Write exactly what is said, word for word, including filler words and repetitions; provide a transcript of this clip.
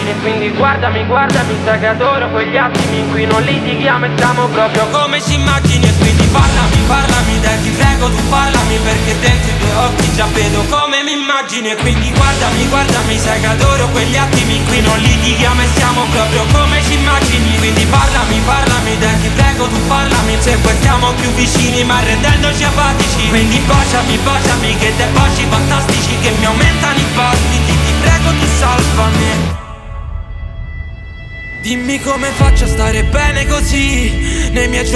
immagini e quindi guardami, guardami, sai che adoro quegli attimi in cui non litighiamo e siamo proprio come ci immagini e quindi parlami, parlami, dai ti prego tu parlami, perché dentro i tuoi occhi già vedo come mi immagini e quindi guardami, guardami, sai che adoro quegli attimi in cui non litighiamo e siamo proprio come ci immagini, quindi parlami, parlami, dai ti prego tu parlami, se poi stiamo più vicini ma rendendoci apatici, quindi baciami, baciami, che dei baci fantastici che mi aumentano i battiti, ti prego tu salvami. Dimmi come faccio a stare bene così, nei miei giorni